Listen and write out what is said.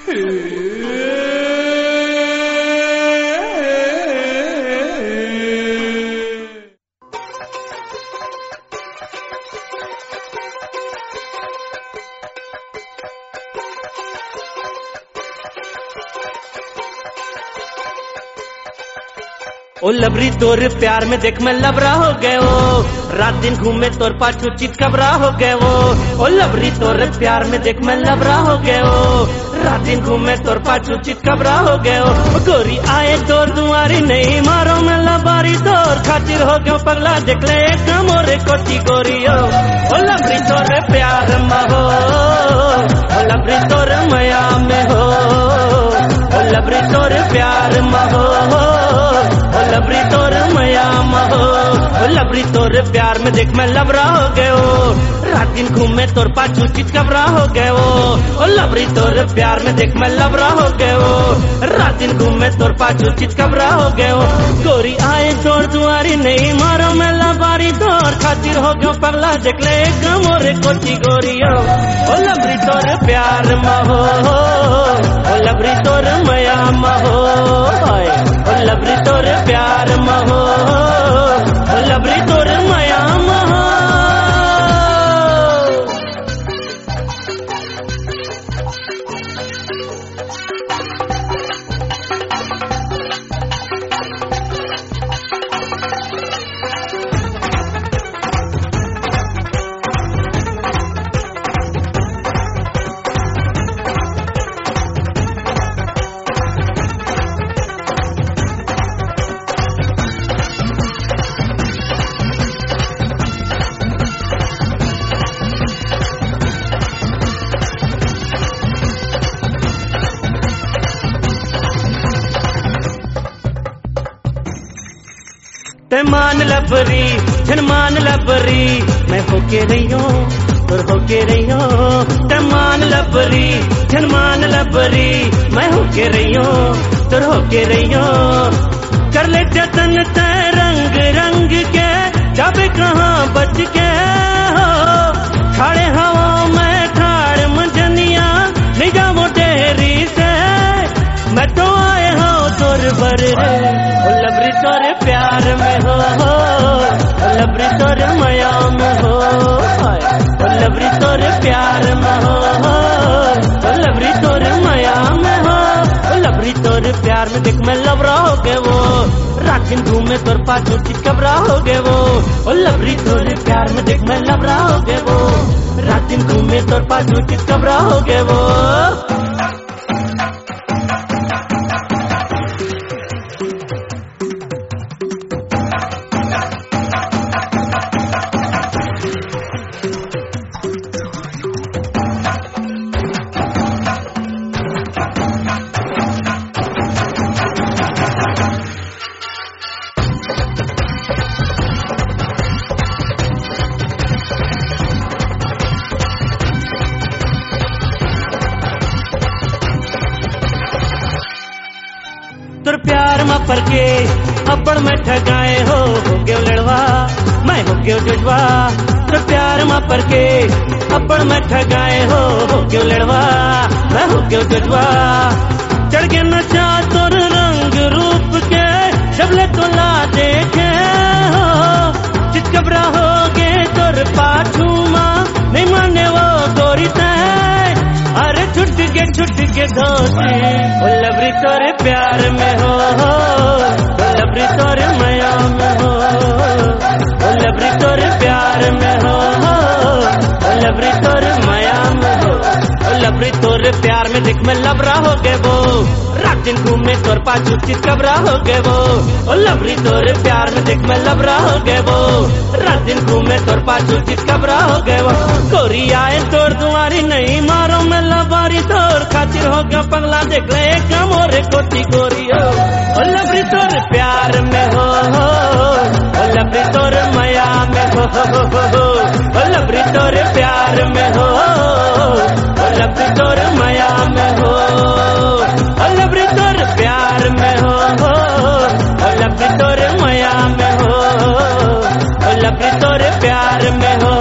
ओ लबरी तोर प्यार में देख मैं लबरा हो गए वो, रात दिन घूमे तोर पाछू चितकबरा हो गए वो। ओ लबरी तोर प्यार में देख मैं लबरा हो गए वो, रात दिन घूमे तोर पाछू चितकबरा हो गए वो। गोरी आए तोर दुआरी नहीं मारो मैं लबारी तोर खातिर हो गयो पगला देख ले एक मोरे कोटी गोरियो। ओ लबरी तोर प्यार में हो, ओ लबरी तोर माया में हो, ओ लबरी तोर प्यार में हो, ओ लबरी तोर माया में हो। ओ लबरी तोर प्यार में देख मैं लबरा हो गए हो, रात दिन घूमे तोर पाछू चितकबरा हो गए हो। ओ लबरी तोर प्यार में देख मैं लबरा हो गए हो, रात दिन घूमे तोर पाछू चितकबरा हो गए हो। गोरी आए तोर दुआरी नहीं मारो मैं लबारी तोर खातिर हो गयो पगला देख ले एक मोरे कोची गोरियो। ओ लबरी तोर प्यार में हो, ओ लबरी तोर माया में हो, ओ लबरी तोर प्यार में हो, ओ लबरी तोर माया में हो। ते मान लबरी झन मान लबरी मैं होके रहियो तोर होके रहियो। ते मान लबरी झन मान लबरी मैं होके रहियो तोर होके रहियो। कर ले जतन ते रंग रंग के जाबे कहाँ बच के हो, खड़े हवा में ठाड़ मंजनिया नहीं जाओ तेरी से मैं तो आए हो तोर बर रे। ओ लबरी तोर प्यार में हो, ओ लबरी तोर माया में हो, ओ लबरी तोर प्यार में हो, ओ लबरी तोर माया में हो। ओ लबरी तोर प्यार में देख मैं लबरा हो गए वो, रात दिन घूमे तोर पाछू चितकबरा हो गए वो। ओ लबरी तोर प्यार में देख मैं लबरा हो गए वो, रात दिन घूमे तोर पाछू चितकबरा हो गए वो। तोर प्यार में पर के अब्बड़ में ठगाए हो गयो लड़वा मैं हो गयो जजवा। तोर प्यार में पर के अब्बड़ में ठगाए हो गयो लड़वा मैं हो गयो जजवा। चढ़ के नशा तोर रंग रूप के जबले तोला देखे हो, चितकबरा हो गे तोर पाछू माँ नहीं माने वो गोरी तय। अरे छुट के धोती ओ लबरी तोर प्यार में हो, ओ लबरी तोर माया में हो, ओ लबरी तोर प्यार में हो, ओ लबरी तोर माया में हो। ओ लबरी तोर प्यार में देख मैं लबरा हो गए वो, रात दिन घूमे तोर पाछू चितकबरा हो गए वो। ओ लबरी तोर प्यार में देख मैं लबरा हो गए वो, रात दिन घूमे तोर पाछू चितकबरा हो गए वो। गोरी आए तोर दुआरी नहीं मारो मैं लबारी तोर खातिर हो गया पगला देख ले एक मोरे कोटी गोरियो। ओ लबरी तोर प्यार में हो, ओ लबरी तोर माया में हो, ओ लबरी तोर प्यार में हो, ओ लबरी तोर माया में हो, ओ लबरी तोर प्यार में हो, ओ लबरी तोर माया में हो, ओ लबरी तोर प्यार में हो।